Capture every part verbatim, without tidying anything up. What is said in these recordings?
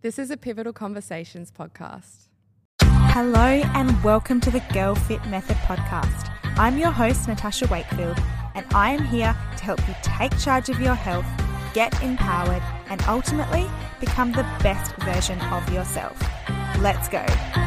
This is a Pivotal Conversations podcast. Hello and welcome to the Girl Fit Method podcast. I'm your host, Natasha Wakefield, and I am here to help you take charge of your health, get empowered, and ultimately become the best version of yourself. Let's go.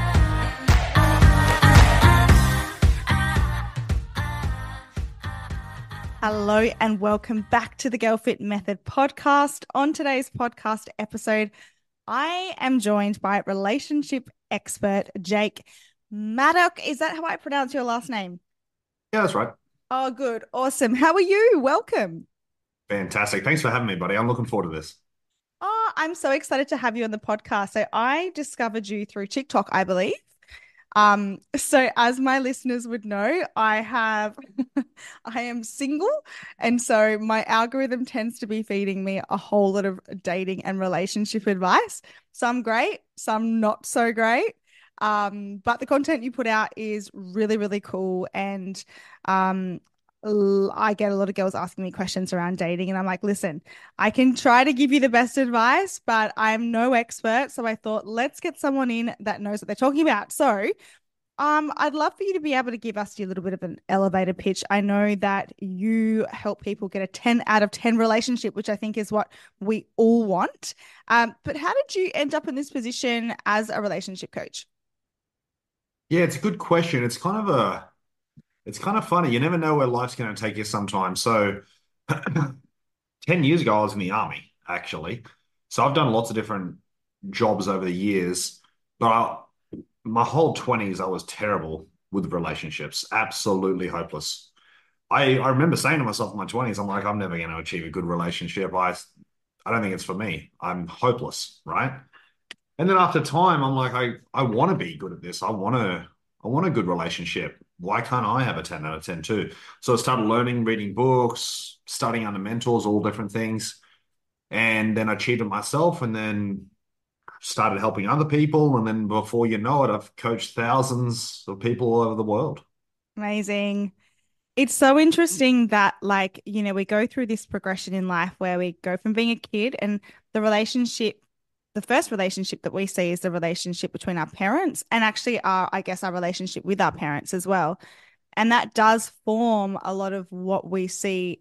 Hello and welcome back to the Girl Fit Method podcast. On today's podcast episode, I am joined by relationship expert Jake Maddock. Is that how I pronounce your last name? Yeah, that's right. Oh, good. Awesome. How are you? Welcome. Fantastic. Thanks for having me, buddy. I'm looking forward to this. Oh, I'm so excited to have you on the podcast. So I discovered you through TikTok, I believe. Um, so as my listeners would know, I have, I am single. And so my algorithm tends to be feeding me a whole lot of dating and relationship advice. Some great, some not so great. Um, but the content you put out is really, really cool. And, um, I get a lot of girls asking me questions around dating, and I'm like, listen, I can try to give you the best advice, but I'm no expert. So I thought, let's get someone in that knows what they're talking about. So um, I'd love for you to be able to give us a little bit of an elevator pitch. I know that you help people get a ten out of ten relationship, which I think is what we all want. Um, but how did you end up in this position as a relationship coach? Yeah, it's a good question. It's kind of a, it's kind of funny. You never know where life's going to take you sometimes. So ten years ago, I was in the army, actually. So I've done lots of different jobs over the years, but I, my whole twenties, I was terrible with relationships, absolutely hopeless. I, I remember saying to myself in my twenties, I'm like, I'm never going to achieve a good relationship. I, I don't think it's for me. I'm hopeless, right? And then after time, I'm like, I, I want to be good at this. I want to, I want a good relationship. Why can't I have a ten out of ten too? So I started learning, reading books, studying under mentors, all different things. And then I achieved it myself and then started helping other people. And then before you know it, I've coached thousands of people all over the world. Amazing. It's so interesting that, like, you know, we go through this progression in life where we go from being a kid and the relationship, the first relationship that we see is the relationship between our parents and actually our, I guess, our relationship with our parents as well. And that does form a lot of what we see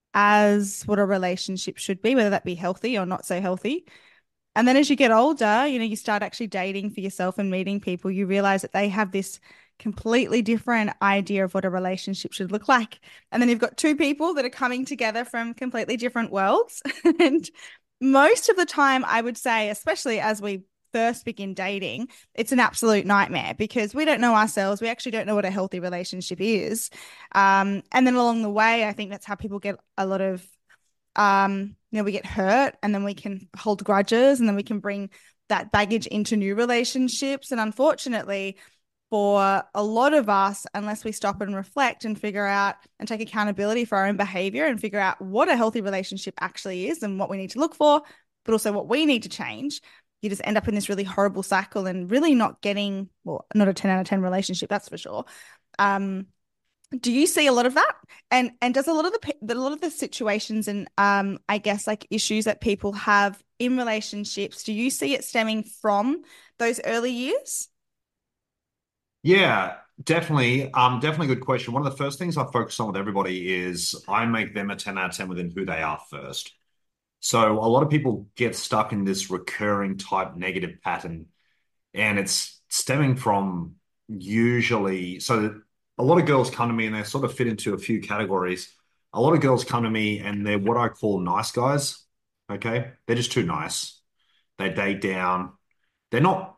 as what a relationship should be, whether that be healthy or not so healthy. And then as you get older, you know, you start actually dating for yourself and meeting people, you realize that they have this completely different idea of what a relationship should look like. And then you've got two people that are coming together from completely different worlds. And most of the time, I would say, especially as we first begin dating, it's an absolute nightmare because we don't know ourselves. We actually don't know what a healthy relationship is. Um, and then along the way, I think that's how people get a lot of Um, you know, we get hurt and then we can hold grudges and then we can bring that baggage into new relationships. And unfortunately, for a lot of us, unless we stop and reflect and figure out and take accountability for our own behavior and figure out what a healthy relationship actually is and what we need to look for, but also what we need to change, you just end up in this really horrible cycle and really not getting, well, not a ten out of ten relationship, that's for sure. Um, Do you see a lot of that? And and does a lot of the a lot of the situations and um I guess like issues that people have in relationships, do you see it stemming from those early years? Yeah, definitely. Um, definitely a good question. One of the first things I focus on with everybody is I make them a ten out of ten within who they are first. So a lot of people get stuck in this recurring type negative pattern, and it's stemming from usually, so a lot of girls come to me and they sort of fit into a few categories. A lot of girls come to me and they're what I call nice guys. Okay. They're just too nice. They date down. They're not,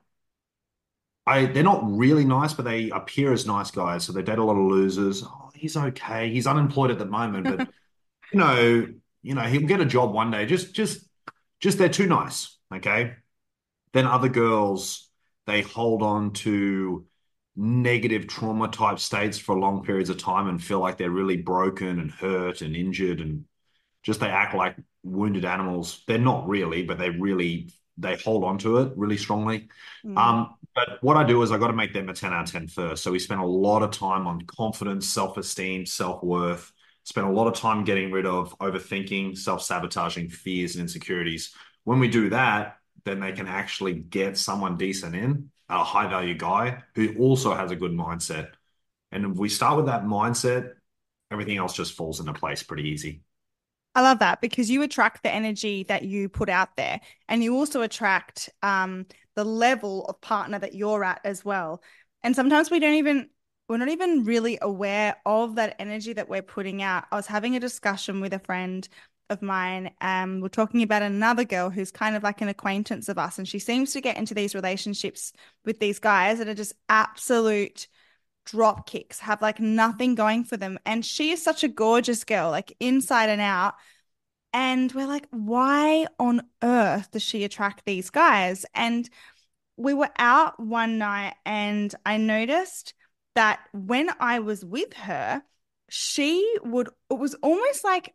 I, they're not really nice, but they appear as nice guys. So they date a lot of losers. Oh, he's okay. He's unemployed at the moment, but you know, you know, he'll get a job one day. Just, just, just they're too nice. Okay. Then other girls, they hold on to negative trauma type states for long periods of time and feel like they're really broken and hurt and injured and just they act like wounded animals. They're not really, but they really they hold on to it really strongly. Mm. Um, but what I do is I got to make them a ten out of ten first. So we spend a lot of time on confidence, self-esteem, self-worth, spend a lot of time getting rid of overthinking, self-sabotaging fears and insecurities. When we do that, then they can actually get someone decent in, a high value guy who also has a good mindset. And if we start with that mindset, everything else just falls into place pretty easy. I love that because you attract the energy that you put out there, and you also attract um, the level of partner that you're at as well. And sometimes we don't even, we're not even really aware of that energy that we're putting out. I was having a discussion with a friend of mine. Um, we're talking about another girl who's kind of like an acquaintance of us, and she seems to get into these relationships with these guys that are just absolute drop kicks, have like nothing going for them. And she is such a gorgeous girl, like inside and out. And we're like, why on earth does she attract these guys? And we were out one night and I noticed that when I was with her, she would, it was almost like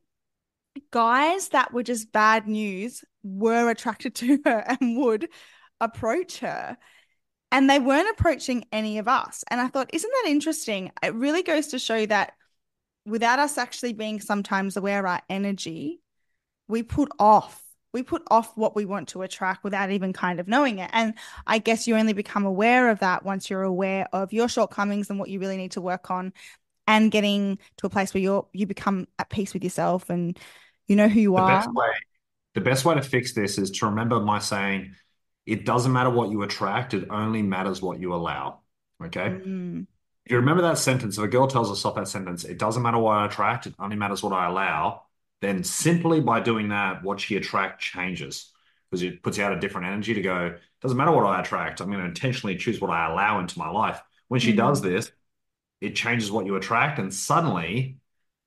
guys that were just bad news were attracted to her and would approach her. And they weren't approaching any of us. And I thought, isn't that interesting? It really goes to show that without us actually being sometimes aware of our energy, we put off, we put off what we want to attract without even kind of knowing it. And I guess you only become aware of that once you're aware of your shortcomings and what you really need to work on, and getting to a place where you're, you become at peace with yourself and you know who you The are. best way, the best way to fix this is to remember my saying, it doesn't matter what you attract, it only matters what you allow. Okay? Mm, If you remember that sentence, if a girl tells herself that sentence, it doesn't matter what I attract, it only matters what I allow, then simply by doing that, what she attracts changes because it puts you out a different energy to go, it doesn't matter what I attract, I'm going to intentionally choose what I allow into my life. When she does mm, this, it changes what you attract, and suddenly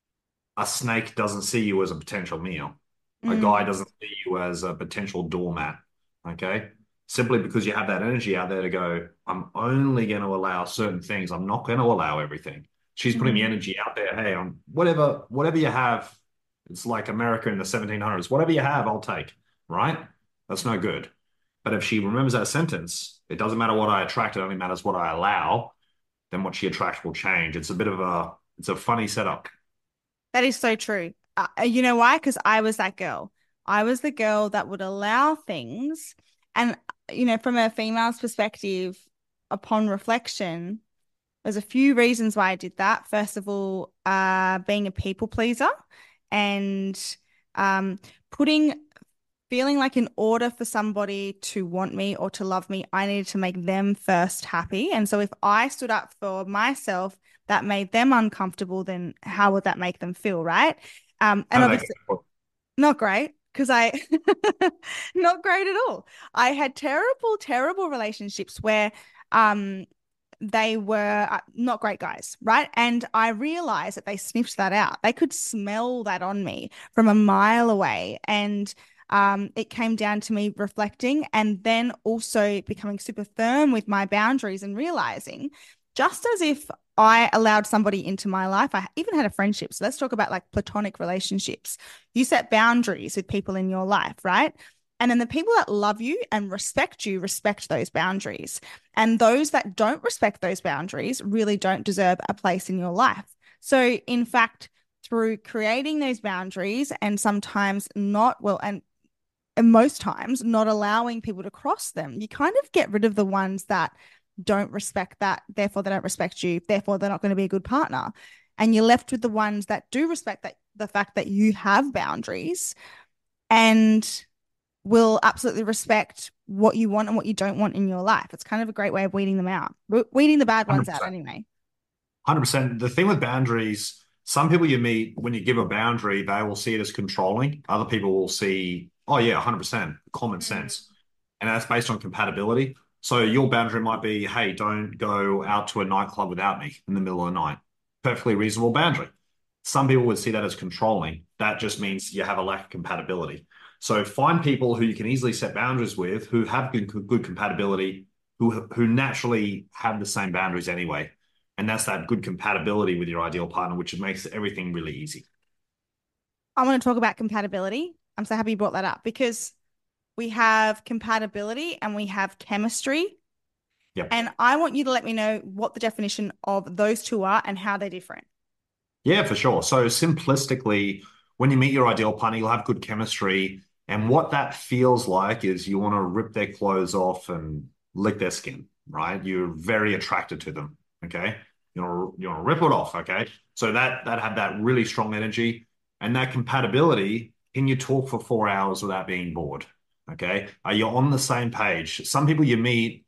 a snake doesn't see you as a potential meal. A guy mm, doesn't see you as a potential doormat. Okay. Simply because you have that energy out there to go, I'm only going to allow certain things. I'm not going to allow everything. She's putting the mm, energy out there. Hey, I'm whatever, whatever you have. It's like America in the seventeen hundreds. Whatever you have, I'll take. Right? That's no good. But if she remembers that sentence, it doesn't matter what I attract. It only matters what I allow. Then what she attracts will change. It's a bit of a, it's a funny setup. that is so true. Uh, you know why? Because I was that girl. I was the girl that would allow things. And, you know, from a female's perspective, upon reflection, there's a few reasons why I did that. First of all, uh, being a people pleaser and um, putting, feeling like in order for somebody to want me or to love me, I needed to make them first happy. And so if I stood up for myself, that made them uncomfortable, then how would that make them feel, right? Um, and How did that obviously, go? not great because I, not great at all. I had terrible, terrible relationships where um, they were uh, not great guys, right? And I realized that they sniffed that out. They could smell that on me from a mile away. And um, it came down to me reflecting and then also becoming super firm with my boundaries and realizing just as if I allowed somebody into my life, I even had a friendship. So let's talk about like platonic relationships. You set boundaries with people in your life, right? And then the people that love you and respect you respect those boundaries. And those that don't respect those boundaries really don't deserve a place in your life. So, in fact, through creating those boundaries and sometimes not, well, and, and most times not allowing people to cross them, you kind of get rid of the ones that don't respect that. Therefore, they don't respect you. Therefore, they're not going to be a good partner. And you're left with the ones that do respect that, the fact that you have boundaries and will absolutely respect what you want and what you don't want in your life. It's kind of a great way of weeding them out, weeding the bad ones out one hundred percent. anyway. one hundred percent. The thing with boundaries, some people you meet, when you give a boundary, they will see it as controlling. Other people will see, oh, yeah, one hundred percent common Mm, sense. And that's based on compatibility. So your boundary might be, hey, don't go out to a nightclub without me in the middle of the night. Perfectly reasonable boundary. Some people would see that as controlling. That just means you have a lack of compatibility. So find people who you can easily set boundaries with, who have good, good compatibility, who who naturally have the same boundaries anyway. And that's that good compatibility with your ideal partner, which makes everything really easy. I want to talk about compatibility. I'm so happy you brought that up because we have compatibility and we have chemistry. Yep. And I want you to let me know what the definition of those two are and how they're different. Yeah, for sure. So simplistically, when you meet your ideal partner, you'll have good chemistry. And what that feels like is you want to rip their clothes off and lick their skin, right? You're very attracted to them, okay? You want to, you want to rip it off, okay? So that that had that really strong energy and that compatibility. Can you talk for four hours without being bored? Okay. Are you on the same page? Some people you meet,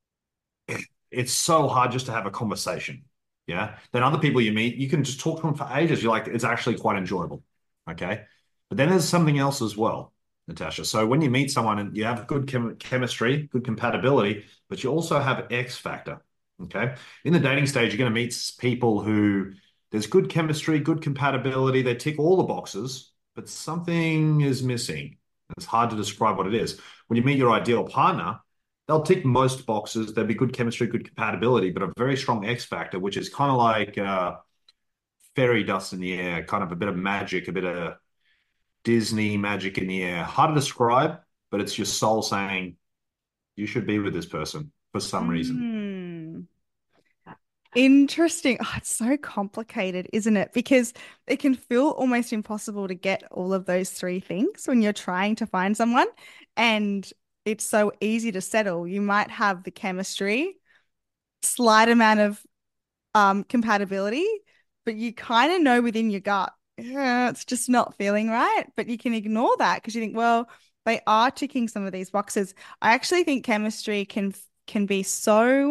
it's so hard just to have a conversation. Yeah. Then other people you meet, you can just talk to them for ages. You're like, it's actually quite enjoyable. Okay. But then there's something else as well, Natasha. So when you meet someone and you have good chem chemistry, good compatibility, but you also have X factor. Okay. In the dating stage, you're going to meet people who there's good chemistry, good compatibility. They tick all the boxes, but something is missing. It's hard to describe what it is. When you meet your ideal partner, they'll tick most boxes. There'll be good chemistry, good compatibility, but a very strong X factor, which is kind of like uh, fairy dust in the air, kind of a bit of magic, a bit of Disney magic in the air. Hard to describe, but it's your soul saying you should be with this person for some reason. Mm. Interesting. Oh, it's so complicated, isn't it? Because it can feel almost impossible to get all of those three things when you're trying to find someone. And it's so easy to settle. You might have the chemistry, slight amount of um compatibility, but you kind of know within your gut, "Yeah, it's just not feeling right." But you can ignore that because you think, well, they are ticking some of these boxes. I actually think chemistry can can be so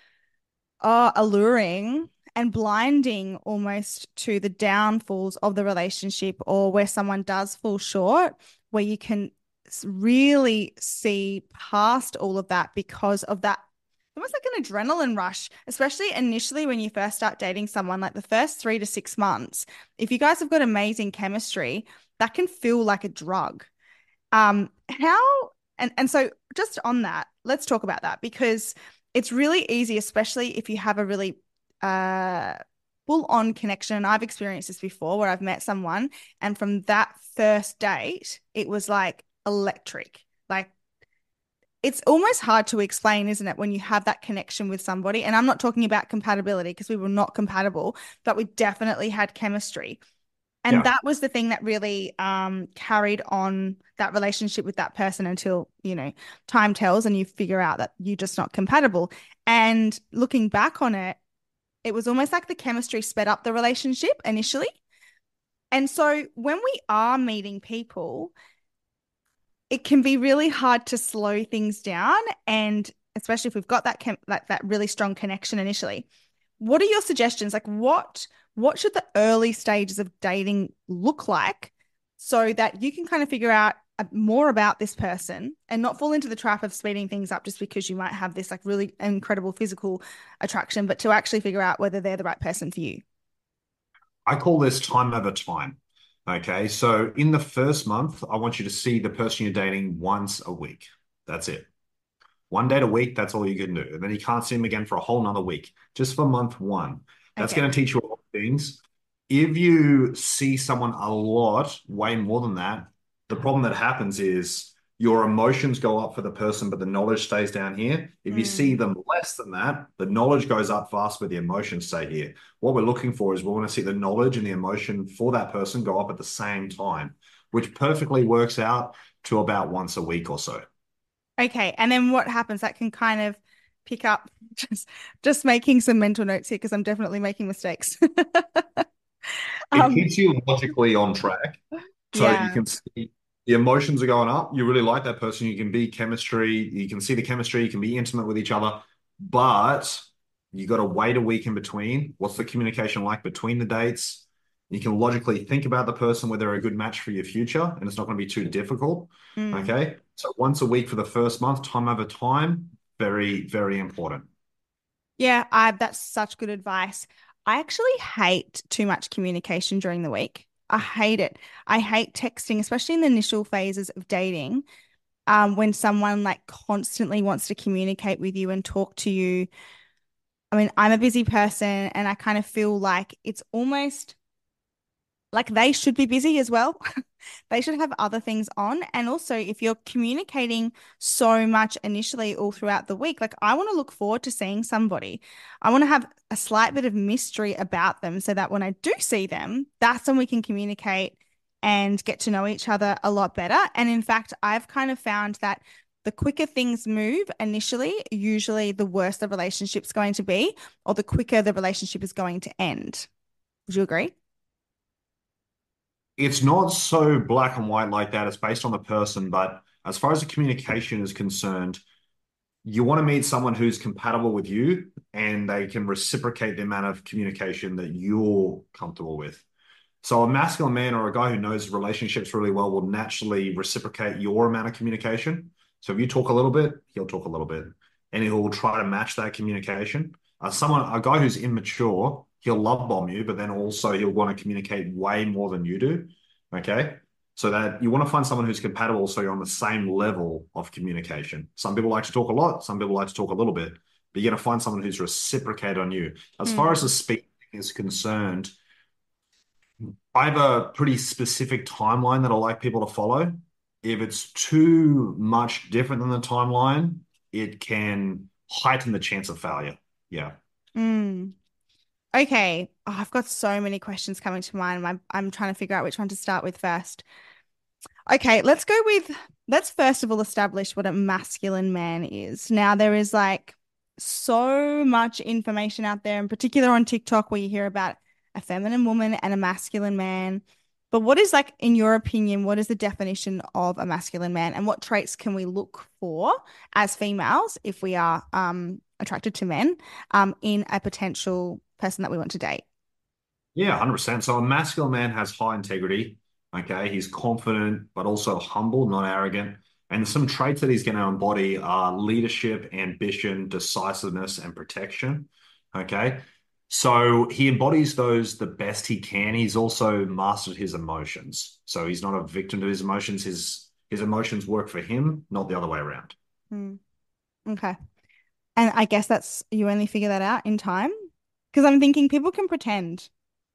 uh, alluring and blinding almost to the downfalls of the relationship or where someone does fall short, where you can really see past all of that because of that almost like an adrenaline rush, especially initially when you first start dating someone, like the first three to six months. If you guys have got amazing chemistry, that can feel like a drug. Um, how and and so just on that, let's talk about that because it's really easy, especially if you have a really uh full-on connection. I've experienced this before where I've met someone and from that first date, it was like electric. Like it's almost hard to explain, isn't it, when you have that connection with somebody? And I'm not talking about compatibility because we were not compatible, but we definitely had chemistry. And Yeah. that was the thing that really um, carried on that relationship with that person until, you know, time tells and you figure out that you're just not compatible. And looking back on it, it was almost like the chemistry sped up the relationship initially. And so when we are meeting people, it can be really hard to slow things down. And especially if we've got that chem- like that really strong connection initially. What are your suggestions? Like what what should the early stages of dating look like so that you can kind of figure out more about this person and not fall into the trap of speeding things up just because you might have this like really incredible physical attraction, but to actually figure out whether they're the right person for you? I call this time over time. Okay. So in the first month, I want you to see the person you're dating once a week. That's it. One date a week, that's all you can do. And then you can't see them again for a whole nother week, just for month one. That's Okay. going to teach you a lot of things. If you see someone a lot, way more than that, the problem that happens is your emotions go up for the person, but the knowledge stays down here. If you see Mm. them less than that, the knowledge goes up fast, but the emotions stay here. What we're looking for is we want to see the knowledge and the emotion for that person go up at the same time, which perfectly works out to about once a week or so. Okay. And then what happens? That can kind of pick up just just making some mental notes here because I'm definitely making mistakes. It Um, keeps you logically on track. So you yeah. can see the emotions are going up. You really like that person. You can be chemistry. You can see the chemistry. You can be intimate with each other. But you got to wait a week in between. What's the communication like between the dates? You can logically think about the person, whether they're a good match for your future, and it's not going to be too difficult. Mm. Okay. So once a week for the first month, time over time, very, very important. Yeah, I that's such good advice. I actually hate too much communication during the week. I hate it. I hate texting, especially in the initial phases of dating. Um, when someone like constantly wants to communicate with you and talk to you. I mean, I'm a busy person and I kind of feel like it's almost like they should be busy as well. They should have other things on. And also, if you're communicating so much initially all throughout the week, like I want to look forward to seeing somebody. I want to have a slight bit of mystery about them so that when I do see them, that's when we can communicate and get to know each other a lot better. And in fact, I've kind of found that the quicker things move initially, usually the worse the relationship's going to be, or the quicker the relationship is going to end. Would you agree? It's not so black and white like that. It's based on the person, but as far as the communication is concerned, you want to meet someone who's compatible with you and they can reciprocate the amount of communication that you're comfortable with. So a masculine man or a guy who knows relationships really well will naturally reciprocate your amount of communication. So if you talk a little bit, he'll talk a little bit, and he'll try to match that communication. Uh, someone, a guy who's immature, he'll love bomb you, but then also he'll want to communicate way more than you do. Okay. So that you want to find someone who's compatible so you're on the same level of communication. Some people like to talk a lot, some people like to talk a little bit, but you're going to find someone who's reciprocate on you. As far as the Mm. speaking is concerned, I have a pretty specific timeline that I like people to follow. If it's too much different than the timeline, it can heighten the chance of failure. Yeah. Mm. Okay. Oh, I've got so many questions coming to mind. I'm, I'm trying to figure out which one to start with first. Okay, let's go with, let's first of all establish what a masculine man is. Now, there is like so much information out there, in particular on TikTok, where you hear about a feminine woman and a masculine man. But what is like, in your opinion, what is the definition of a masculine man, and what traits can we look for as females if we are um attracted to men um in a potential person that we want to date? Yeah, one hundred percent. So a masculine man has high integrity. Okay. He's confident, but also humble, not arrogant. And some traits that he's going to embody are leadership, ambition, decisiveness, and protection. Okay. So he embodies those the best he can. He's also mastered his emotions. So he's not a victim to his emotions. His his emotions work for him, not the other way around. Hmm. Okay. And I guess that's you only figure that out in time. Because I'm thinking people can pretend.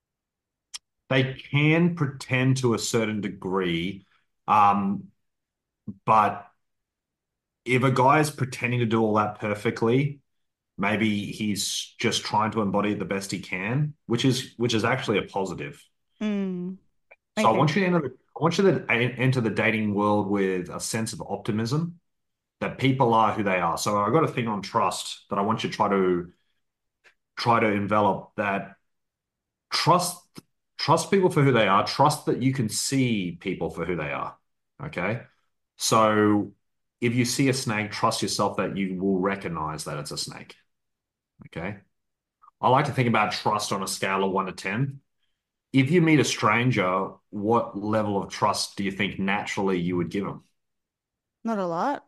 They can pretend to a certain degree, um, but if a guy is pretending to do all that perfectly, maybe he's just trying to embody it the best he can, which is which is actually a positive. Mm, So I okay. want you to enter the, I want you to a- enter the dating world with a sense of optimism that people are who they are. So I got a thing on trust that I want you to try to try to envelop that trust trust people for who they are, trust that you can see people for who they are. Okay? So if you see a snake, trust yourself that you will recognize that it's a snake. Okay. I like to think about trust on a scale of one to ten. If you meet a stranger, what level of trust do you think naturally you would give them? Not a lot.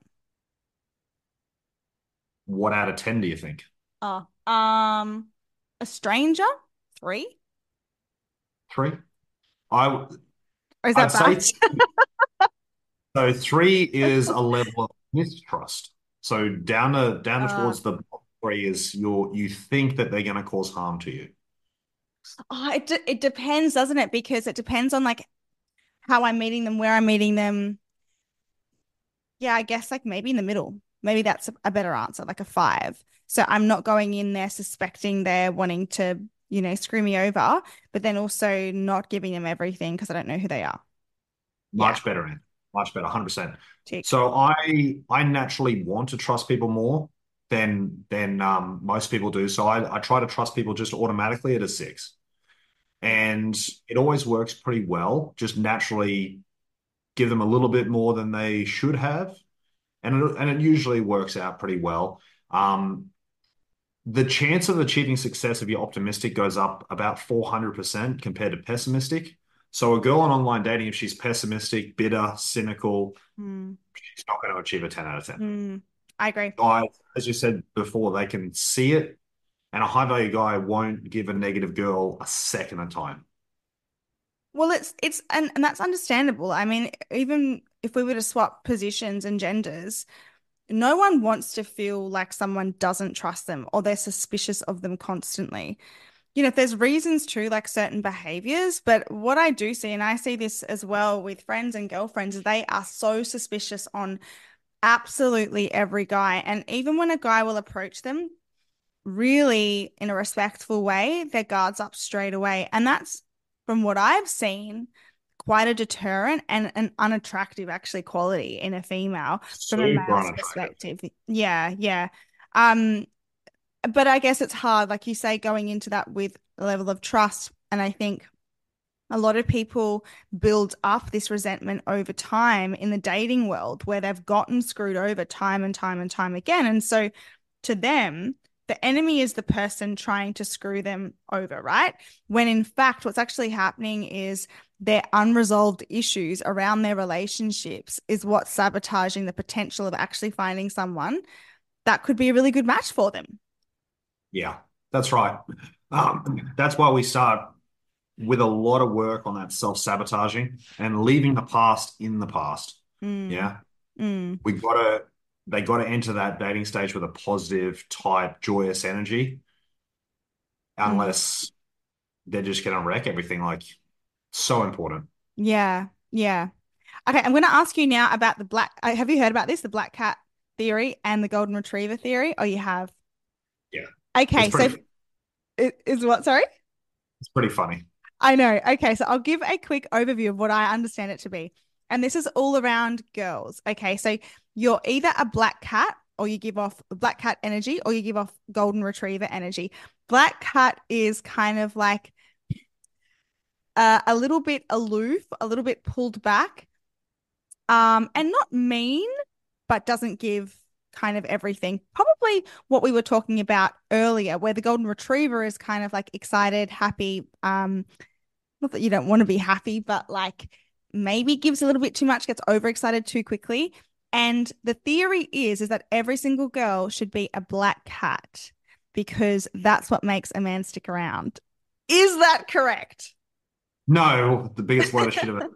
What out of ten do you think? Oh, um, a stranger? Three? Three? I Or is that I'd bad? say so. Three is a level of mistrust. So down to down to Uh, towards the three is you you think that they're going to cause harm to you. oh, it de it depends, doesn't it? Because it depends on like how I'm meeting them, where I'm meeting them. Yeah, I guess like maybe in the middle. Maybe that's a, a better answer, like a five. So I'm not going in there suspecting they're wanting to, you know, screw me over, but then also not giving them everything because I don't know who they are. Yeah, Much better, Anthony. Much better, one hundred percent. tick. So I I naturally want to trust people more than than um, most people do. So I, I try to trust people just automatically at a six. And it always works pretty well. Just naturally give them a little bit more than they should have. And it, and it usually works out pretty well. Um, the chance of achieving success if you're optimistic goes up about four hundred percent compared to pessimistic. So a girl on online dating, if she's pessimistic, bitter, cynical, Mm, she's not going to achieve a ten out of ten. mm, I agree. Guys, as you said before, they can see it, and a high value guy won't give a negative girl a second of time. Well, it's it's and, and that's understandable. I mean, even if we were to swap positions and genders, no one wants to feel like someone doesn't trust them or they're suspicious of them constantly. You know, if there's reasons to like certain behaviors, but what I do see, and I see this as well with friends and girlfriends, they are so suspicious on absolutely every guy. And even when a guy will approach them really in a respectful way, their guard's up straight away. And that's from what I've seen quite a deterrent and an unattractive actually quality in a female from a Super male's unattractive. perspective. Yeah, yeah. Um, but I guess it's hard, like you say, going into that with a level of trust. And I think a lot of people build up this resentment over time in the dating world where they've gotten screwed over time and time and time again. And so to them, the enemy is the person trying to screw them over, right? When in fact, what's actually happening is their unresolved issues around their relationships is what's sabotaging the potential of actually finding someone that could be a really good match for them. Yeah, that's right. Um, that's why we start with a lot of work on that self-sabotaging and leaving the past in the past. Mm, Yeah. mm, We gotta they gotta enter that dating stage with a positive type, joyous energy, mm. unless they're just gonna wreck everything. Like, so important. Yeah, yeah. Okay, I'm going to ask you now about the black. uh, Have you heard about this, the black cat theory and the golden retriever theory? Oh, you have. Yeah. It's Okay, so pretty it is what? Sorry? it's pretty funny. I know. Okay, so I'll give a quick overview of what I understand it to be. And this is all around girls. Okay, so you're either a black cat or you give off black cat energy or you give off golden retriever energy. Black cat is kind of like uh, a little bit aloof, a little bit pulled back, um, and not mean, but doesn't give kind of everything. Probably what we were talking about earlier, where the golden retriever is kind of like excited, happy, um, not that you don't want to be happy, but like maybe gives a little bit too much, gets overexcited too quickly. And the theory is is that every single girl should be a black cat because that's what makes a man stick around. Is that correct? No, the biggest load of shit ever.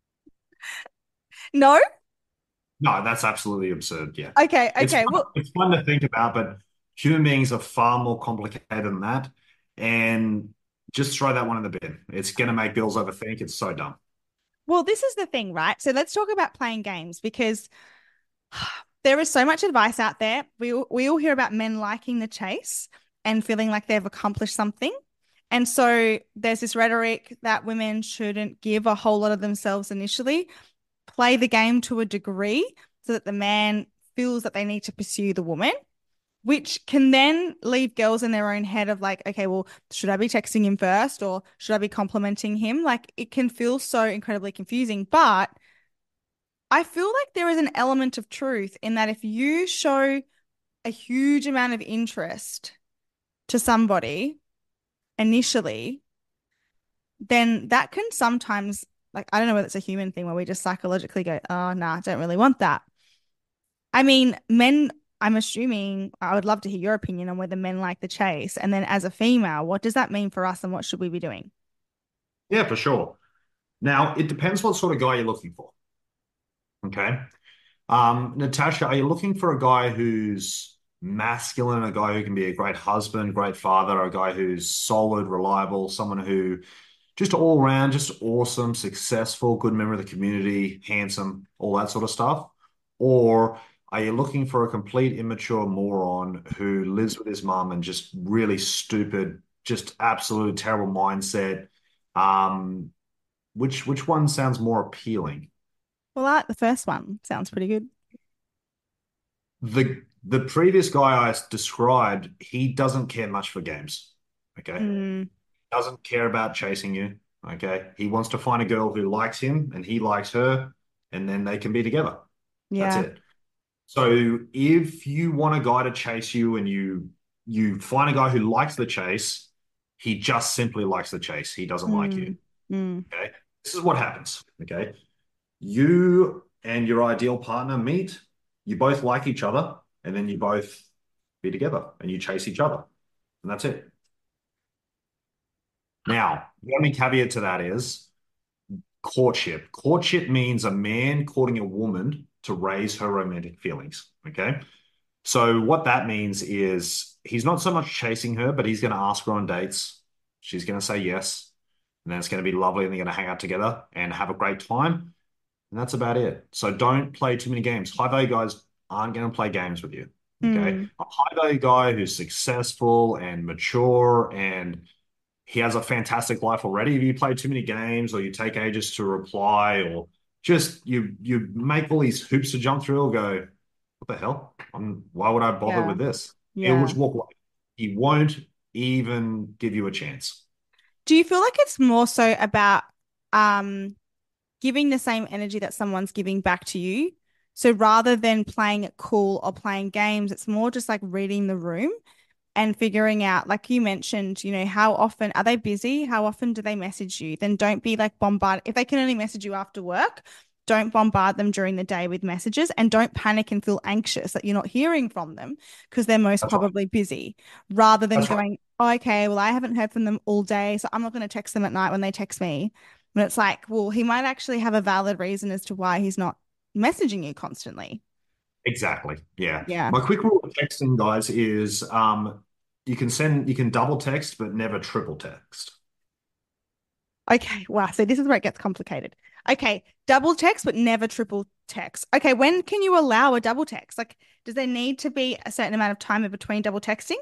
No? No, that's absolutely absurd. Yeah. Okay, It's okay. fun, Well, it's fun to think about, but human beings are far more complicated than that. And just throw that one in the bin. It's gonna make girls overthink. It's so dumb. well, this is the thing, right? So let's talk about playing games because there is so much advice out there. We we all hear about men liking the chase and feeling like they've accomplished something. And so there's this rhetoric that women shouldn't give a whole lot of themselves initially, play the game to a degree so that the man feels that they need to pursue the woman, which can then leave girls in their own head of like, okay, well, should I be texting him first or should I be complimenting him? Like it can feel so incredibly confusing. But I feel like there is an element of truth in that if you show a huge amount of interest to somebody initially, then that can sometimes, like, I don't know whether it's a human thing where we just psychologically go, oh, nah, I don't really want that. I mean, men, I'm assuming, I would love to hear your opinion on whether men like the chase. And then as a female, what does that mean for us and what should we be doing? Yeah, for sure. Now, it depends what sort of guy you're looking for. Okay. Um, Natasha, are you looking for a guy who's masculine, a guy who can be a great husband, great father, a guy who's solid, reliable, someone who just all around, just awesome, successful, good member of the community, handsome, all that sort of stuff? Or are you looking for a complete immature moron who lives with his mum and just really stupid, just absolute terrible mindset? Um, which which one sounds more appealing? Well, I like the first one. Sounds pretty good. The the previous guy I described, he doesn't care much for games. Okay. Mm, Doesn't care about chasing you. Okay. He wants to find a girl who likes him and he likes her, and then they can be together. That's yeah. it. So if you want a guy to chase you and you you find a guy who likes the chase, he just simply likes the chase. He doesn't like you. Mm, mm, Okay. This is what happens. Okay. You and your ideal partner meet, you both like each other, and then you both be together and you chase each other. And that's it. Now, the only caveat to that is courtship. Courtship means a man courting a woman to raise her romantic feelings. Okay. So what that means is he's not so much chasing her, but he's going to ask her on dates. She's going to say yes. And then it's going to be lovely and they're going to hang out together and have a great time. And that's about it. So don't play too many games. High value guys aren't going to play games with you. Okay. mm, A high value guy who's successful and mature and he has a fantastic life already. If you play too many games or you take ages to reply or just you you make all these hoops to jump through or go, what the hell? Um, why would I bother Yeah. with this? He'll Yeah. just walk away. He won't even give you a chance. Do you feel like it's more so about um giving the same energy that someone's giving back to you? So rather than playing it cool or playing games, it's more just like reading the room and figuring out, like you mentioned, you know, how often are they busy? How often do they message you? Then don't be like bombarded. If they can only message you after work, don't bombard them during the day with messages and don't panic and feel anxious that you're not hearing from them because they're most That's right. probably busy, rather than That's right. going, oh, okay, well, I haven't heard from them all day, so I'm not going to text them at night when they text me. When it's like, well, he might actually have a valid reason as to why he's not messaging you constantly. Exactly. Yeah. Yeah. My quick rule of texting, guys, is um, you can send, you can double text, but never triple text. Okay, wow. So this is where it gets complicated. Okay, double text, but never triple text. Okay, when can you allow a double text? Like, does there need to be a certain amount of time in between double texting?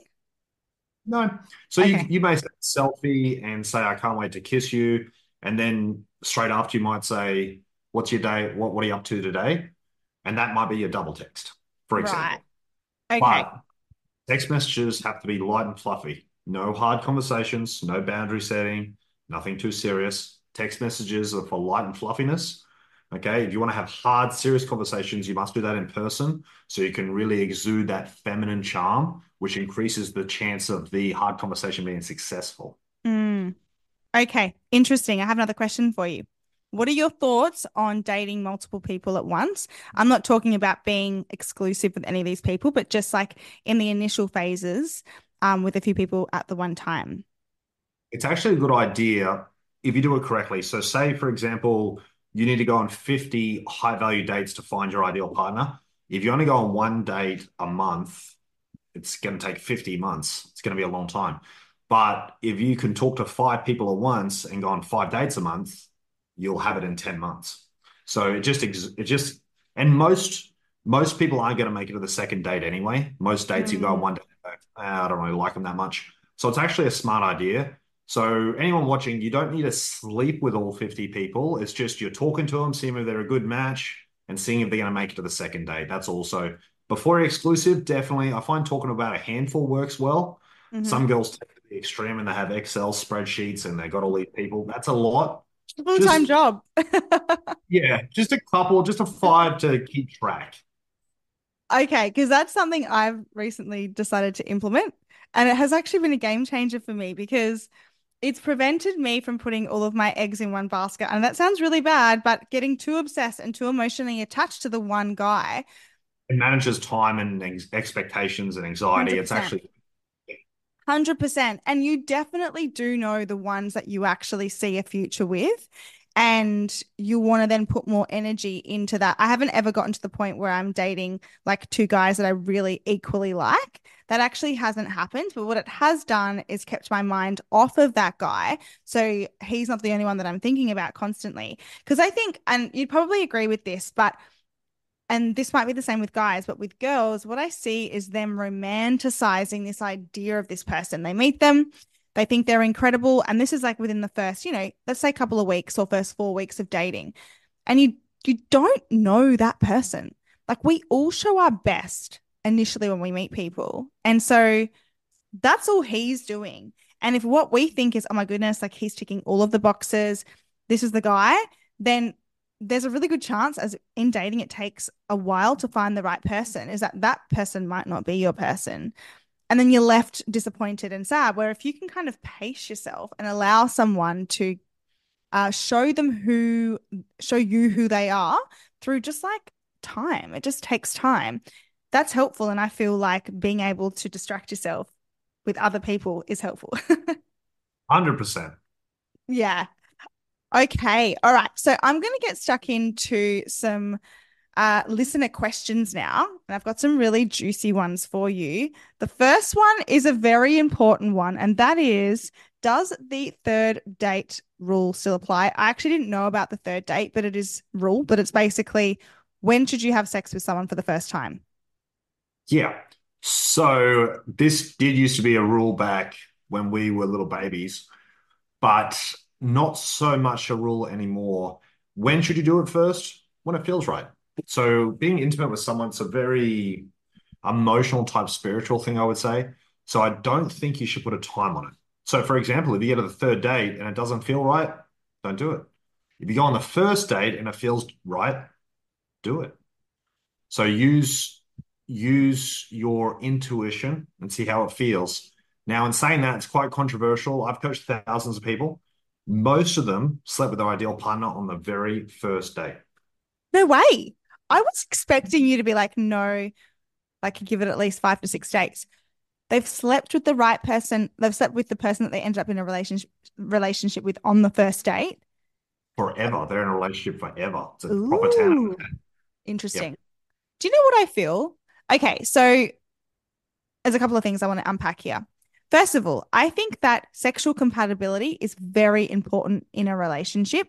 No. So you Okay, you may send a selfie and say, I can't wait to kiss you. And then straight after you might say, what's your day? What what are you up to today? And that might be your double text, for right. example. Okay. But text messages have to be light and fluffy. No hard conversations, no boundary setting, nothing too serious. Text messages are for light and fluffiness. Okay. If you want to have hard, serious conversations, you must do that in person so you can really exude that feminine charm, which increases the chance of the hard conversation being successful. Mm, okay, interesting. I have another question for you. What are your thoughts on dating multiple people at once? I'm not talking about being exclusive with any of these people, but just like in the initial phases, um, with a few people at the one time. It's actually a good idea if you do it correctly. So, say, for example, you need to go on fifty high value dates to find your ideal partner. If you only go on one date a month, it's going to take fifty months. It's going to be a long time. But if you can talk to five people at once and go on five dates a month, you'll have it in ten months. So it just, it just, and most, most people aren't going to make it to the second date anyway. Most dates you go on Mm, one date, "Ah, I don't really like them that much." So it's actually a smart idea. So anyone watching, you don't need to sleep with all fifty people. It's just you're talking to them, seeing if they're a good match and seeing if they're going to make it to the second date. That's also before you're exclusive, definitely. I find talking about a handful works well. hmm Some girls take it to the extreme and they have Excel spreadsheets and they've got all these people. That's a lot. Full-time Just, job. yeah, just a couple, just a five to keep track. Okay, because that's something I've recently decided to implement. And it has actually been a game changer for me because it's prevented me from putting all of my eggs in one basket. And that sounds really bad, but getting too obsessed and too emotionally attached to the one guy, It manages time and ex expectations and anxiety. It's one hundred percent. actually, one hundred percent. And you definitely do know the ones that you actually see a future with. And you want to then put more energy into that. I haven't ever gotten to the point where I'm dating like two guys that I really equally like. That actually hasn't happened. But what it has done is kept my mind off of that guy. So he's not the only one that I'm thinking about constantly. Because I think, and you'd probably agree with this, but and this might be the same with guys, but with girls, what I see is them romanticizing this idea of this person. They meet them, they think they're incredible. And this is like within the first, you know, let's say a couple of weeks or first four weeks of dating. And you you don't know that person. Like we all show our best initially when we meet people. And so that's all he's doing. And if what we think is, oh my goodness, like he's ticking all of the boxes, this is the guy, then there's a really good chance, as in dating, it takes a while to find the right person, is that that person might not be your person. And then you're left disappointed and sad. Where if you can kind of pace yourself and allow someone to uh, show them who, show you who they are through just like time, it just takes time. That's helpful. And I feel like being able to distract yourself with other people is helpful. one hundred percent. Yeah. Okay. All right. So I'm going to get stuck into some uh, listener questions now. And I've got some really juicy ones for you. The first one is a very important one, and that is, does the third date rule still apply? I actually didn't know about the third date, but it is rule, but it's basically when should you have sex with someone for the first time? Yeah. So this did used to be a rule back when we were little babies. but not so much a rule anymore. When should you do it first? When it feels right. So being intimate with someone's a very emotional type spiritual thing, I would say. So I don't think you should put a time on it. So for example, if you get to the third date and it doesn't feel right, don't do it. If you go on the first date and it feels right, do it. So use use your intuition and see how it feels. Now, in saying that, it's quite controversial. I've coached thousands of people. Most of them slept with their ideal partner on the very first date. No way. I was expecting you to be like, no, like give it at least five to six dates. They've slept with the right person. They've slept with the person that they ended up in a relationship relationship with on the first date. Forever. They're in a relationship forever. It's a proper ten out Ooh, of ten. interesting. Yep. Do you know what I feel? Okay, so there's a couple of things I want to unpack here. First of all, I think that sexual compatibility is very important in a relationship.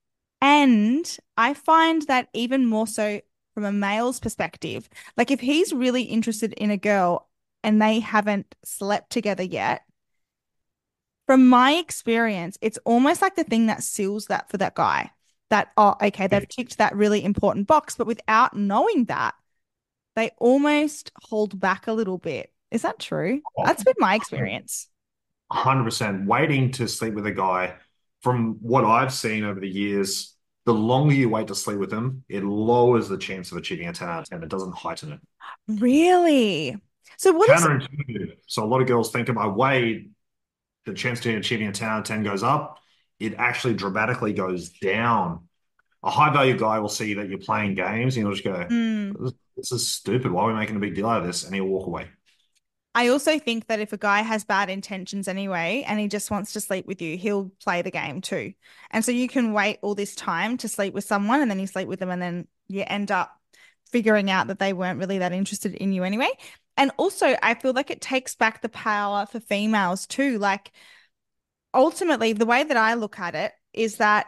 And I find that even more so from a male's perspective. Like if he's really interested in a girl and they haven't slept together yet, from my experience, it's almost like the thing that seals that for that guy. That, oh, okay, they've ticked that really important box, but without knowing that, they almost hold back a little bit. Is that true? That's been my experience. one hundred percent. Waiting to sleep with a guy, from what I've seen over the years, the longer you wait to sleep with them, it lowers the chance of achieving a ten out of ten. It doesn't heighten it. Really? So what is Counterintuitive. So a lot of girls think if I wait, the chance to achieving a ten out of ten goes up. It actually dramatically goes down. A high value guy will see that you're playing games and he'll just go, mm, this, this is stupid. Why are we making a big deal out of this? And he'll walk away. I also think that if a guy has bad intentions anyway and he just wants to sleep with you, he'll play the game too. And so you can wait all this time to sleep with someone and then you sleep with them and then you end up figuring out that they weren't really that interested in you anyway. And also, I feel like it takes back the power for females too. Like, ultimately, the way that I look at it is that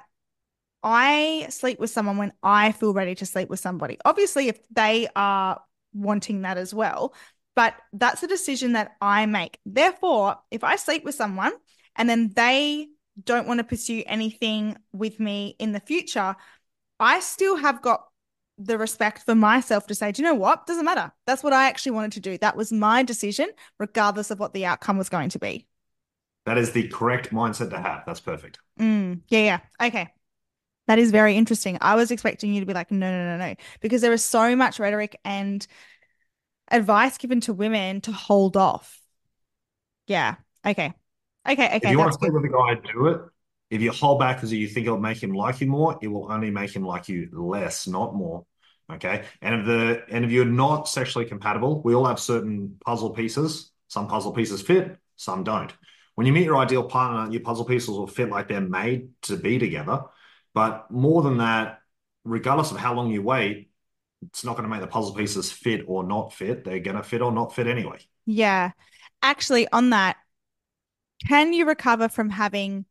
I sleep with someone when I feel ready to sleep with somebody. Obviously, if they are wanting that as well, but that's a decision that I make. Therefore, if I sleep with someone and then they don't want to pursue anything with me in the future, I still have got the respect for myself to say, do you know what? Doesn't matter. That's what I actually wanted to do. That was my decision, regardless of what the outcome was going to be. That is the correct mindset to have. That's perfect. Mm, yeah, yeah. Okay. That is very interesting. I was expecting you to be like, no, no, no, no, because there is so much rhetoric and advice given to women to hold off. Yeah. Okay. Okay. If Okay. you want That's to sleep good. with a guy, do it. If you hold back because you think it'll make him like you more, it will only make him like you less, not more. Okay. And if the and if you're not sexually compatible, we all have certain puzzle pieces. Some puzzle pieces fit, some don't. When you meet your ideal partner, your puzzle pieces will fit like they're made to be together. But more than that, regardless of how long you wait, it's not going to make the puzzle pieces fit or not fit. They're going to fit or not fit anyway. Yeah. Actually, on that, can you recover from having,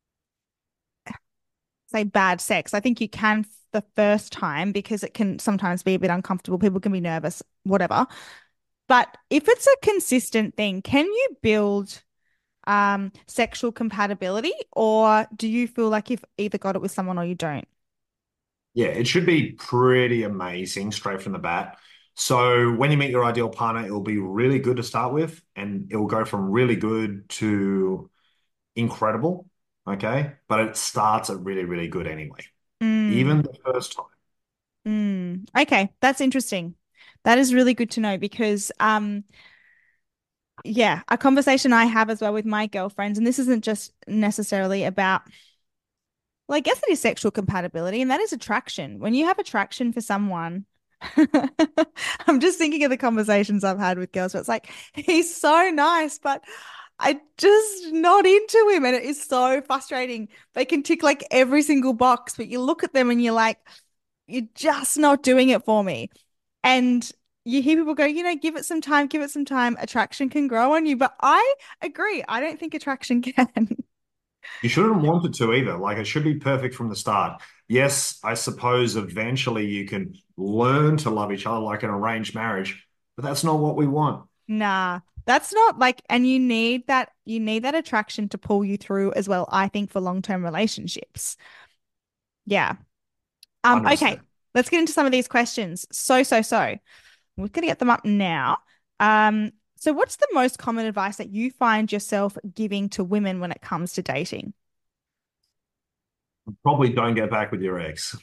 say, bad sex? I think you can the first time because it can sometimes be a bit uncomfortable. People can be nervous, whatever. But if it's a consistent thing, can you build um sexual compatibility, or do you feel like you've either got it with someone or you don't? Yeah, it should be pretty amazing straight from the bat. So when you meet your ideal partner, it will be really good to start with, and it will go from really good to incredible. Okay. But it starts at really, really good anyway, Mm, even the first time. mm. Okay, that's interesting. That is really good to know because um yeah, a conversation I have as well with my girlfriends, and this isn't just necessarily about, well, I guess it is sexual compatibility, and that is attraction. When you have attraction for someone, I'm just thinking of the conversations I've had with girls where it's like, he's so nice, but I just not into him. And it is so frustrating. They can tick like every single box, but you look at them and you're like, you're just not doing it for me. And you hear people go, you know, give it some time, give it some time. Attraction can grow on you. But I agree. I don't think attraction can. You shouldn't want it to either. Like it should be perfect from the start. Yes, I suppose eventually you can learn to love each other like an arranged marriage, but that's not what we want. Nah, that's not like, and you need that, you need that attraction to pull you through as well, I think, for long-term relationships. Yeah. Um, okay, one hundred percent. let's get into some of these questions. So, so, so we're gonna get them up now. Um, so what's the most common advice that you find yourself giving to women when it comes to dating? Probably don't get back with your ex.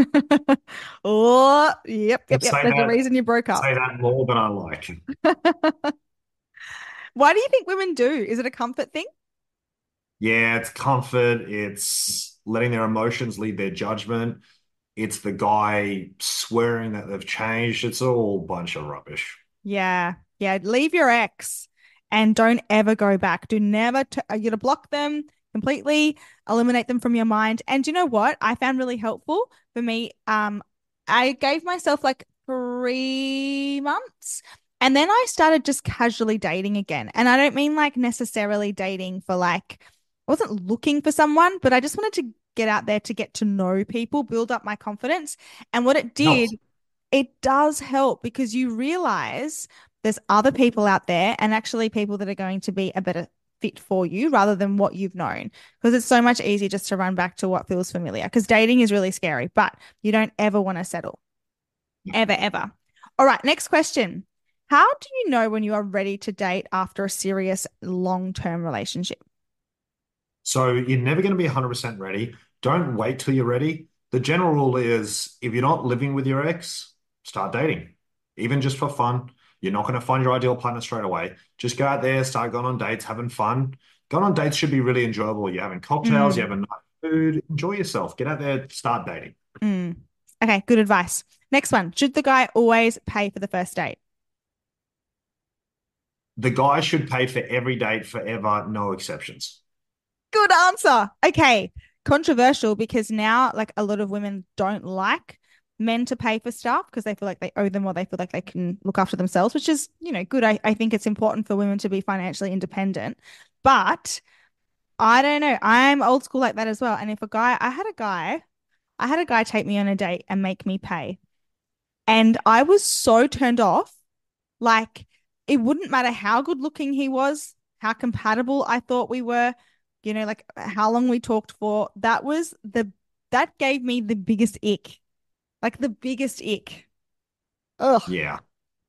Oh, yep, I yep, yep. say There's a that, reason you broke up. say that more than I like. Why do you think women do? Is it a comfort thing? Yeah, it's comfort. It's letting their emotions lead their judgment. It's the guy swearing that they've changed. It's all a bunch of rubbish. Yeah. Yeah. Leave your ex and don't ever go back. Do never, t- uh, you to block them completely, eliminate them from your mind. And you know what I found really helpful for me? Um, I gave myself like three months and then I started just casually dating again. And I don't mean like necessarily dating for like, I wasn't looking for someone, but I just wanted to get out there to get to know people, build up my confidence. And what it Helps. did, it does help because you realize there's other people out there and actually people that are going to be a better fit for you rather than what you've known. Because it's so much easier just to run back to what feels familiar. Because dating is really scary, but you don't ever want to settle. Ever, ever. All right, next question. How do you know when you are ready to date after a serious long-term relationship? So you're never going to be one hundred percent ready. Don't wait till you're ready. The general rule is if you're not living with your ex, start dating, even just for fun. You're not going to find your ideal partner straight away. Just go out there, start going on dates, having fun. Going on dates should be really enjoyable. You're having cocktails, you're Mm, having nice food. Enjoy yourself. Get out there, start dating. mm. Okay, good advice. Next one. Should the guy always pay for the first date? The guy should pay for every date forever, no exceptions. Good answer. Okay. Controversial because now, like, a lot of women don't like men to pay for stuff because they feel like they owe them or they feel like they can look after themselves, which is, you know, good. I, I think it's important for women to be financially independent. But I don't know. I'm old school like that as well. And if a guy, I had a guy, I had a guy take me on a date and make me pay. And I was so turned off. Like, it wouldn't matter how good looking he was, how compatible I thought we were, you know, like how long we talked for. That was the, that gave me the biggest ick, like the biggest ick. Ugh. Yeah.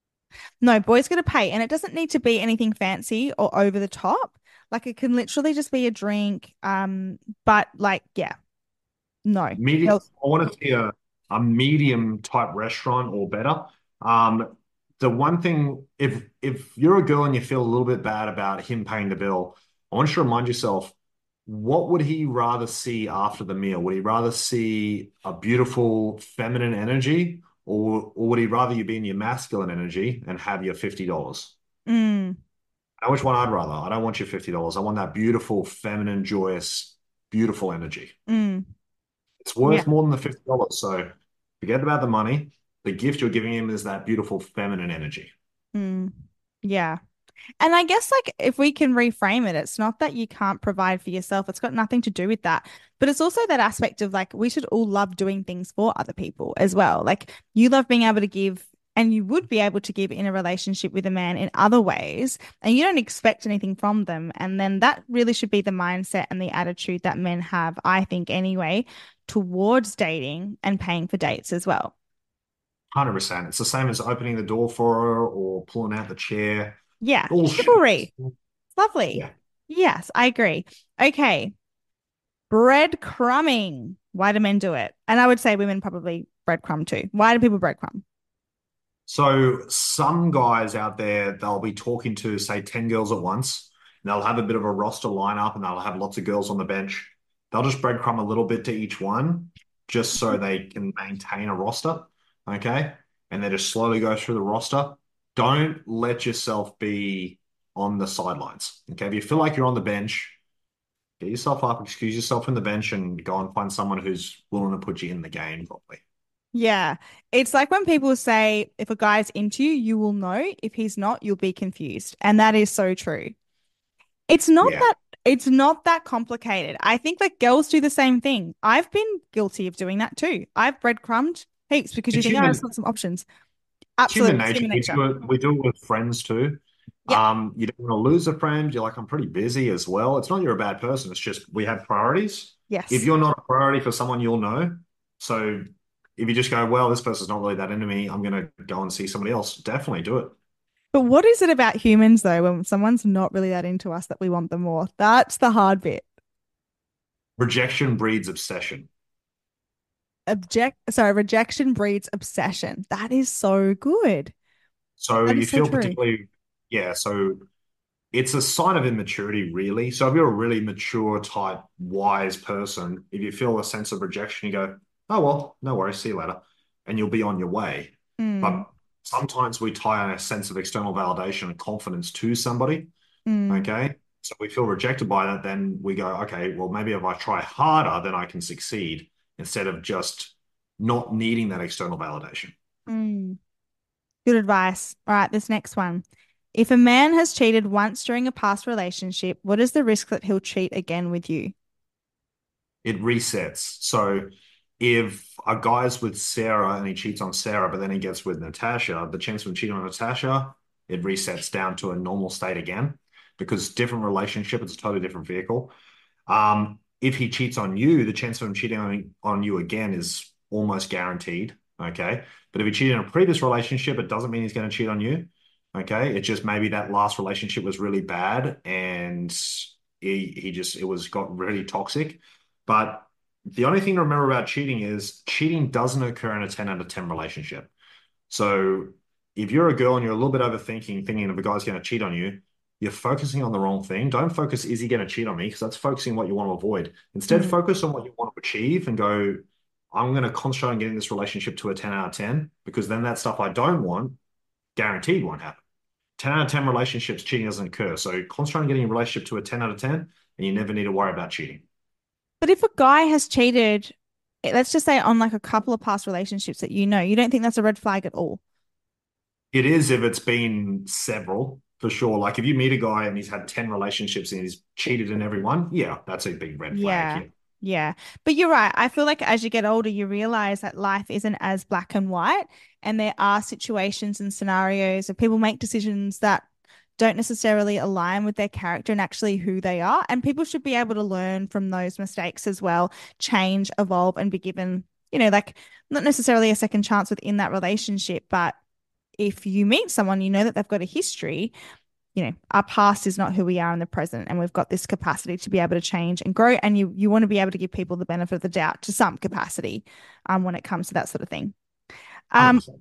No, boys gonna pay. And it doesn't need to be anything fancy or over the top. Like, it can literally just be a drink. Um, but like, yeah, no. Medium, Girls- I want to see a, a medium type restaurant or better. Um, the one thing, if if you're a girl and you feel a little bit bad about him paying the bill, I want you to remind yourself, what would he rather see after the meal? Would he rather see a beautiful feminine energy, or or would he rather you be in your masculine energy and have your fifty dollars? Mm, I know which one I'd rather. I don't want your fifty dollars. I want that beautiful, feminine, joyous, beautiful energy. mm, It's yeah. worth more than the fifty dollars. So forget about the money. The gift you're giving him is that beautiful feminine energy. Mm, yeah. And I guess, like, if we can reframe it, it's not that you can't provide for yourself. It's got nothing to do with that. But it's also that aspect of like, we should all love doing things for other people as well. Like, you love being able to give, and you would be able to give in a relationship with a man in other ways, and you don't expect anything from them. And then that really should be the mindset and the attitude that men have, I think, anyway, towards dating and paying for dates as well. one hundred percent. It's the same as opening the door for her or pulling out the chair. Yeah. All shit. Chivalry. Lovely. Yeah. Yes, I agree. Okay. Breadcrumbing. Why do men do it? And I would say women probably breadcrumb too. Why do people breadcrumb? So some guys out there, they'll be talking to, say, ten girls at once, and they'll have a bit of a roster lineup and they'll have lots of girls on the bench. They'll just breadcrumb a little bit to each one just so they can maintain a roster. Okay. And they just slowly go through the roster. Don't let yourself be on the sidelines. Okay. If you feel like you're on the bench, get yourself up, excuse yourself from the bench, and go and find someone who's willing to put you in the game properly. Yeah. It's like when people say if a guy's into you, you will know. If he's not, you'll be confused. And that is so true. It's not Yeah. that it's not that complicated. I think that girls do the same thing. I've been guilty of doing that too. I've breadcrumbed heaps because you It's think, oh, I've human, got some options. it's human Absolutely. It's nature. human We nature. do it, we do it with friends too. Yep. Um, you don't want to lose a friend. You're like, I'm pretty busy as well. It's not you're a bad person. It's just we have priorities. If Yes. you're not a priority for someone, you'll know. So if you just go, well, this person's not really that into me, I'm gonna go and see somebody else. Definitely do it. But what is it about humans though, when someone's not really that into us that we want them more? That's the hard bit. Rejection breeds obsession. Object, sorry, rejection breeds obsession. That is so good. So That you is so feel true. particularly, yeah. So it's a sign of immaturity, really. So if you're a really mature type, wise person, if you feel a sense of rejection, you go, oh, well, no worries, see you later. And you'll be on your way. Mm, But sometimes we tie a sense of external validation and confidence to somebody. mm, Okay. So we feel rejected by that. Then we go, okay, well, maybe if I try harder, then I can succeed instead of just not needing that external validation. mm. Good advice. All right, this next one. If a man has cheated once during a past relationship, what is the risk that he'll cheat again with you? It resets. So if a guy's with Sarah and he cheats on Sarah, but then he gets with Natasha, the chance of him cheating on Natasha, it resets down to a normal state again because different relationship, it's a totally different vehicle. Um, if he cheats on you, the chance of him cheating on, on you again is almost guaranteed. Okay. But if he cheated in a previous relationship, it doesn't mean he's going to cheat on you. Okay. It's just maybe that last relationship was really bad and he, he just, it was got really toxic. But the only thing to remember about cheating is cheating doesn't occur in a ten out of ten relationship. So if you're a girl and you're a little bit overthinking, thinking if a guy's going to cheat on you, you're focusing on the wrong thing. Don't focus, is he going to cheat on me? Because that's focusing on what you want to avoid. Instead, Mm. focus on what you want to achieve and go, I'm going to concentrate on getting this relationship to a ten out of ten because then that stuff I don't want, guaranteed won't happen. ten out of ten relationships, cheating doesn't occur. So concentrate on getting a relationship to a ten out of ten and you never need to worry about cheating. But if a guy has cheated, eh, let's just say on like a couple of past relationships that you know, you don't think that's a red flag at all. It is if it's been several, for sure. Like if you meet a guy and he's had ten relationships and he's cheated in every one, yeah, that's a big red flag. Yeah. Yeah. Yeah. But you're right. I feel like as you get older, you realize that life isn't as black and white. And there are situations and scenarios of people make decisions that don't necessarily align with their character and actually who they are. And people should be able to learn from those mistakes as well, change, evolve, and be given, you know, like not necessarily a second chance within that relationship, but if you meet someone, you know that they've got a history, you know, our past is not who we are in the present, and we've got this capacity to be able to change and grow. And you you want to be able to give people the benefit of the doubt to some capacity, um, when it comes to that sort of thing. Um, one hundred percent.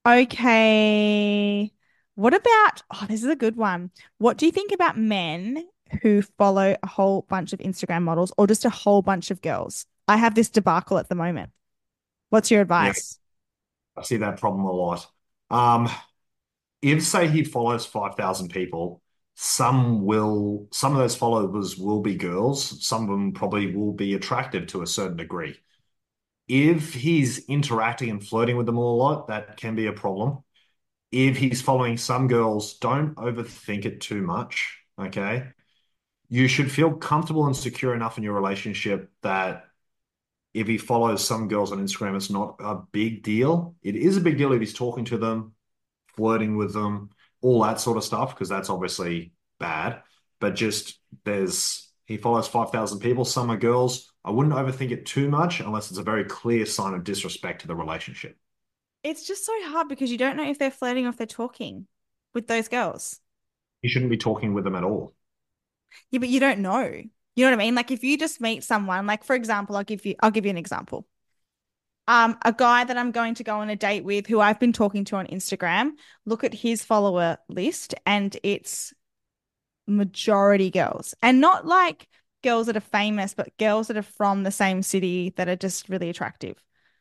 okay. What about, oh, this is a good one. What do you think about men who follow a whole bunch of Instagram models or just a whole bunch of girls? I have this debacle at the moment. What's your Yeah, advice? I see that problem a lot. Um, if say he follows five thousand people, some will, some of those followers will be girls. Some of them probably will be attractive to a certain degree. If he's interacting and flirting with them all a lot, that can be a problem. If he's following some girls, don't overthink it too much. Okay. You should feel comfortable and secure enough in your relationship that if he follows some girls on Instagram, it's not a big deal. It is a big deal if he's talking to them, flirting with them, all that sort of stuff, because that's obviously bad. But just there's, he follows five thousand people, some are girls. I wouldn't overthink it too much unless it's a very clear sign of disrespect to the relationship. It's just so hard because you don't know if they're flirting or if they're talking with those girls. You shouldn't be talking with them at all. Yeah, but you don't know. You know what I mean? Like if you just meet someone, like for example, I'll give you I'll give you an example. Um, a guy that I'm going to go on a date with who I've been talking to on Instagram, look at his follower list and it's majority girls. And not like girls that are famous, but girls that are from the same city that are just really attractive.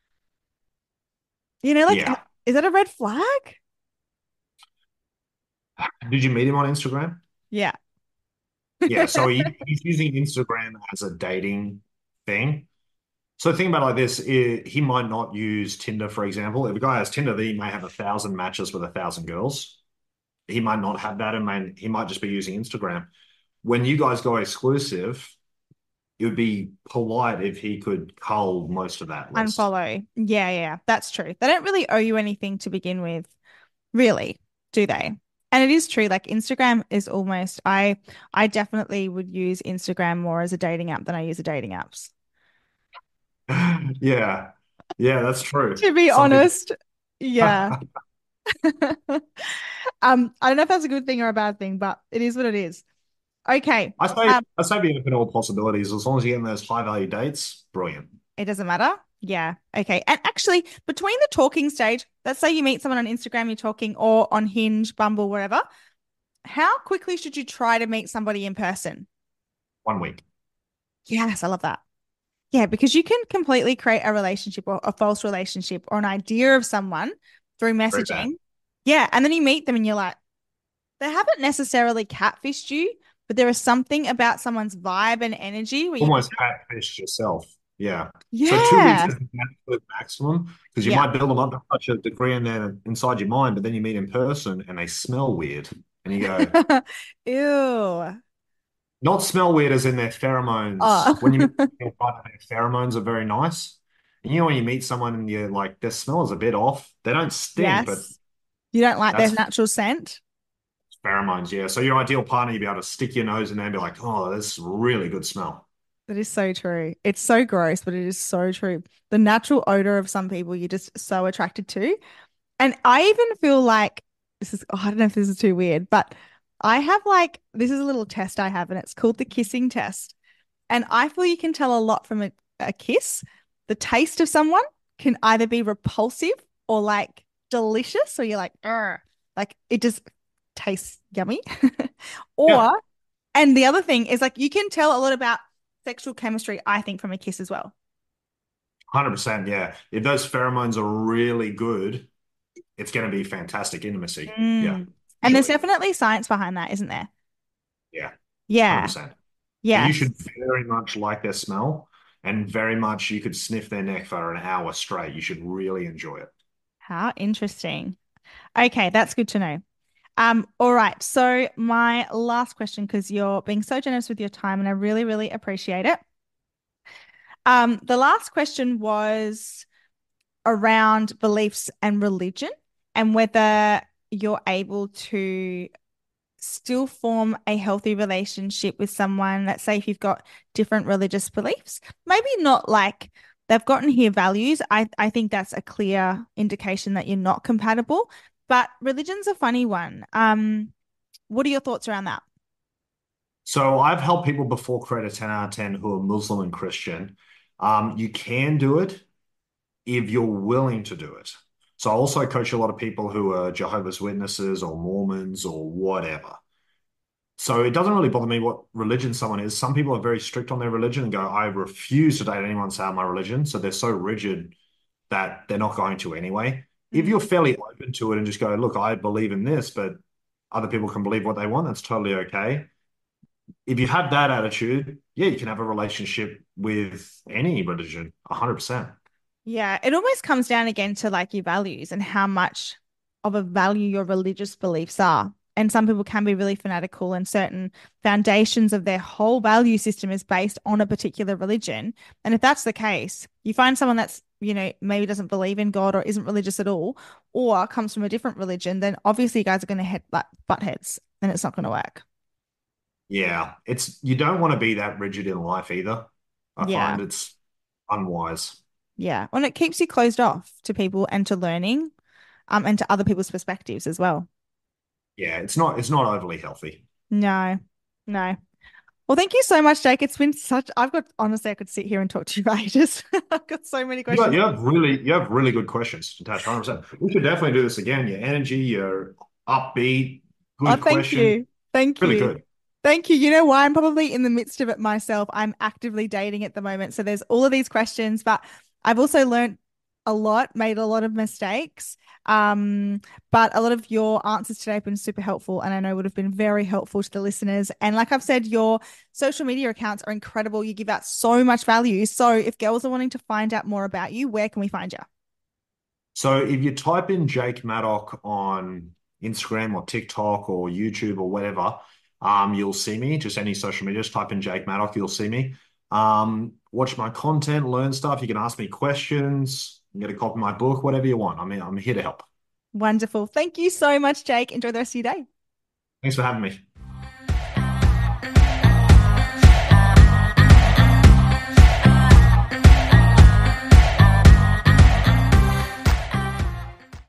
You know, like Yeah. is that a red flag? Did you meet him on Instagram? Yeah. Yeah. So he, he's using Instagram as a dating thing. So think about it like this, eh, he might not use Tinder, for example. If a guy has Tinder, he may have a thousand matches with a thousand girls. He might not have that and may, he might just be using Instagram. When you guys go exclusive, it would be polite if he could cull most of that list. Unfollow. Yeah, yeah, that's true. They don't really owe you anything to begin with, really, do they? And it is true. Like Instagram is almost, I I definitely would use Instagram more as a dating app than I use the dating apps. Yeah. Yeah, that's true. To be Some people honest. Yeah. Um, I don't know if that's a good thing or a bad thing, but it is what it is. Okay. I say Um, I say be open to all possibilities as long as you're getting those high value dates, brilliant. it doesn't matter. Yeah. Okay. And actually, between the talking stage, let's say you meet someone on Instagram, you're talking, or on Hinge, Bumble, wherever, how quickly should you try to meet somebody in person? One week. Yes, I love that. Yeah, because you can completely create a relationship or a false relationship or an idea of someone through Very bad. messaging. Yeah. And then you meet them and you're like, they haven't necessarily catfished you, but there is something about someone's vibe and energy where you go, Almost catfish yourself. Yeah. So two weeks yeah, is the absolute maximum because you yeah. might build them up to such a degree in there inside your mind, but then you meet in person and they smell weird. And you go, Ew. not smell weird as in their pheromones. Oh, When you meet people, you'll find that their pheromones are very nice. And you know, when you meet someone and you're like, their smell is a bit off. They don't stink, but yes. You don't like their that's natural scent? pheromones. Yeah. So your ideal partner, you'd be able to stick your nose in there and be like, oh, that's really good smell. That is so true. It's so gross, but it is so true. The natural odor of some people you're just so attracted to. And I even feel like this is, oh, I don't know if this is too weird, but I have like, this is a little test I have, and it's called the kissing test. And I feel you can tell a lot from a, a kiss. The taste of someone can either be repulsive or like delicious. So you're like, "Ugh," like it just tastes yummy. Yeah. Or, and the other thing is like you can tell a lot about sexual chemistry, I think, from a kiss as well. one hundred percent. Yeah. If those pheromones are really good, it's going to be fantastic intimacy. Yeah. Mm. And there's Usually. definitely science behind that, isn't there? Yeah. Yeah. one hundred percent. And you Yes. should very much like their smell and very much you could sniff their neck for an hour straight. You should really enjoy it. How interesting. Okay, that's good to know. Um, all right. So my last question, because you're being so generous with your time and I really, really appreciate it. Um, the last question was around beliefs and religion and whether you're able to still form a healthy relationship with someone. Let's say if you've got different religious beliefs, maybe not like they've gotten here values. I, I think that's a clear indication that you're not compatible. But religion's a funny one. Um, what are your thoughts around that? So I've helped people before create a ten out of ten who are Muslim and Christian. Um, you can do it if you're willing to do it. So I also coach a lot of people who are Jehovah's Witnesses or Mormons or whatever. So it doesn't really bother me what religion someone is. Some people are very strict on their religion and go, I refuse to date anyone outside my religion. So they're so rigid that they're not going to anyway. If Mm. you're fairly open to it and just go, look, I believe in this, but other people can believe what they want, that's totally okay. If you have that attitude, yeah, you can have a relationship with any religion, one hundred percent. Yeah, it almost comes down again to like your values and how much of a value your religious beliefs are. And some people can be really fanatical, and certain foundations of their whole value system is based on a particular religion. And if that's the case, you find someone that's, you know, maybe doesn't believe in God or isn't religious at all, or comes from a different religion, then obviously you guys are going to head butt, butt heads and it's not going to work. Yeah, it's you don't want to be that rigid in life either. I Yeah. find it's unwise. Yeah. And it keeps you closed off to people and to learning, um, and to other people's perspectives as well. Yeah, it's not it's not overly healthy. No, no. Well, thank you so much, Jake. It's been such, I've got, honestly, I could sit here and talk to you for ages. I've got so many You got, questions. you have really you have really good questions, Natasha, one hundred percent. We should definitely do this again. Your energy, your upbeat, Oh, good thank question, you. Thank really you. good. Thank you. You know why? I'm probably in the midst of it myself. I'm actively dating at the moment. So there's all of these questions, but I've also learned a lot, made a lot of mistakes. Um, but a lot of your answers today have been super helpful and I know would have been very helpful to the listeners. And like I've said, your social media accounts are incredible. You give out so much value. So if girls are wanting to find out more about you, where can we find you? So if you type in Jake Maddock on Instagram or TikTok or YouTube or whatever, um, you'll see me. Just any social media, just type in Jake Maddock, you'll see me. Um, watch my content, learn stuff. You can ask me questions, get a copy of my book, whatever you want. I mean, I'm here to help. Wonderful. Thank you so much, Jake. Enjoy the rest of your day. Thanks for having me.